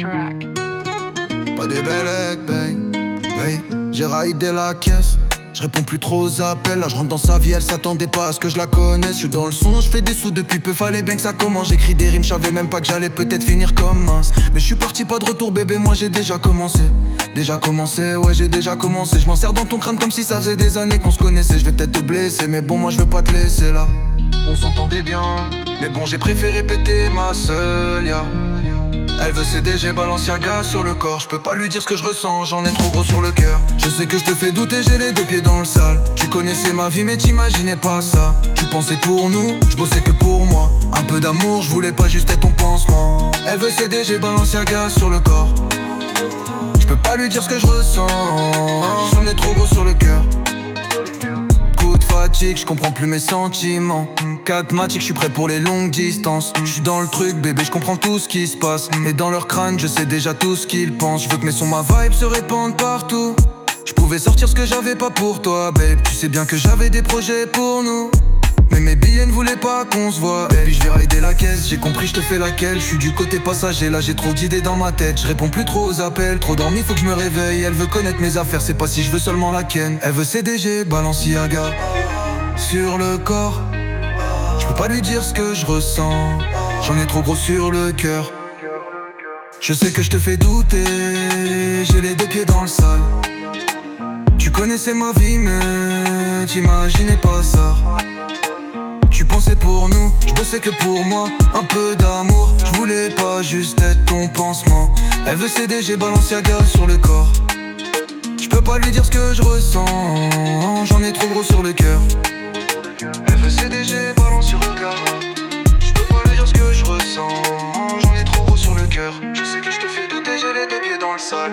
Pas des belles babe. J'ai raidé la caisse. Je réponds plus trop aux appels, là je rentre dans sa vie, elle s'attendait pas à ce que je la connaisse. Je suis dans le son, je fais des sous depuis peu, fallait bien que ça commence. J'écris des rimes, je savais même pas que j'allais peut-être finir comme mince. Mais je suis parti, pas de retour bébé, moi j'ai déjà commencé. Ouais j'ai déjà commencé. Je m'en sers dans ton crâne comme si ça faisait des années qu'on se connaissait. Je vais peut-être te blesser, mais bon moi je veux pas te laisser là. On s'entendait bien, mais bon j'ai préféré péter ma seule, yeah. Elle veut CDG Balenciaga sur le corps. Je peux pas lui dire ce que je ressens, j'en ai trop gros sur le cœur. Je sais que je te fais douter, j'ai les deux pieds dans le sale. Tu connaissais ma vie mais t'imaginais pas ça. Tu pensais pour nous, je bossais que pour moi. Un peu d'amour, je voulais pas juste être ton pansement. Elle veut CDG Balenciaga sur le corps. Je peux pas lui dire ce que je ressens, j'en ai trop gros sur le cœur. Fatigue, je comprends plus mes sentiments. Catmatique, je suis prêt pour les longues distances. Je suis dans le truc bébé, je comprends tout ce qui se passe. Et dans leur crâne, je sais déjà tout ce qu'ils pensent. Je veux que mes sons, ma vibe se répandent partout. Je pouvais sortir ce que j'avais pas pour toi, babe. Tu sais bien que j'avais des projets pour nous. Mais mes billets ne voulaient pas qu'on se voit. Et puis je vais raider la caisse, j'ai compris je te fais laquelle. Je suis du côté passager, là j'ai trop d'idées dans ma tête. Je réponds plus trop aux appels, trop dormi faut que je me réveille. Elle veut connaître mes affaires, c'est pas si je veux seulement la ken. Elle veut CDG Balenciaga sur le corps. Je peux pas lui dire ce que je ressens, j'en ai trop gros sur le cœur. Je sais que je te fais douter, j'ai les deux pieds dans le sale. Tu connaissais ma vie mais t'imaginais pas ça. Tu pensais pour nous, je bossais que pour moi. Un peu d'amour, je voulais pas juste être ton pansement. Elle veut CDG Balenciaga sur le corps. Je peux pas lui dire ce que je ressens, j'en ai trop gros sur le cœur. Elle veut CDG Balenciaga. Je peux pas lui dire ce que je ressens, j'en ai trop gros sur le cœur. Je sais que je te fais douter, j'ai les deux pieds dans le sale.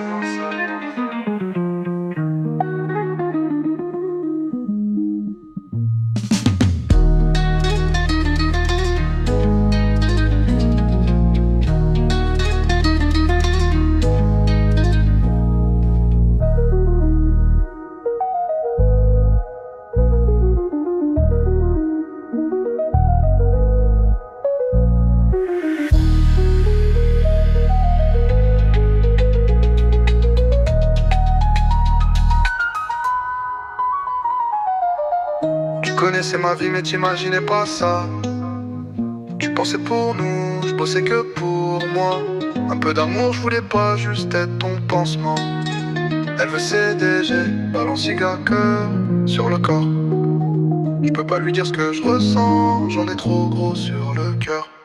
Tu connaissais ma vie mais t'imaginais pas ça. Tu pensais pour nous, je bossais que pour moi. Un peu d'amour, je voulais pas juste être ton pansement. Elle veut CDG Balenciaga sur le corps. Je peux pas lui dire ce que je ressens, j'en ai trop gros sur le cœur.